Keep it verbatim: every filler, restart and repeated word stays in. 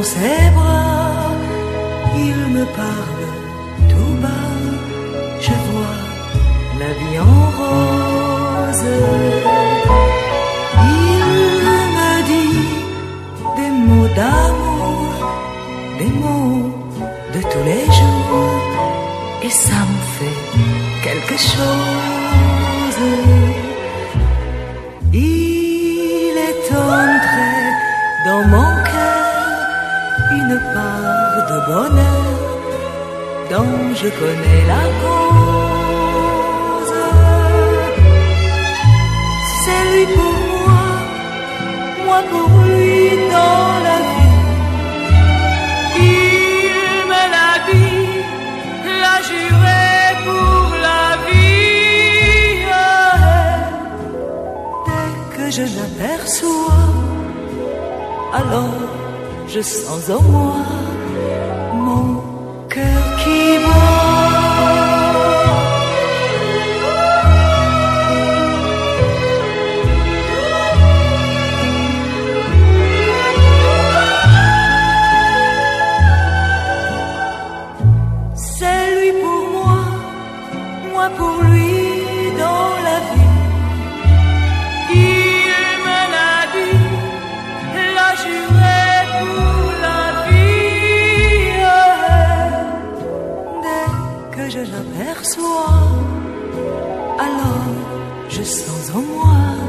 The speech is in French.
ses bras, il me parle tout bas, je vois la vie en rose. Il me dit des mots d'amour, des mots de tous les jours, et ça me fait quelque chose. Il est entré dans mon cœur une part de bonheur dont je connais la cause. C'est lui pour moi, moi pour lui dans la vie. Il me l'a dit, l'a juré pour la vie. Dès que je l'aperçois, alors je sens en moi mon cœur qui bat. C'est lui pour moi, moi pour lui dans la vie. Il me l'a dit, l'a juré pour la vie. Dès que je l'aperçois, alors je sens en moi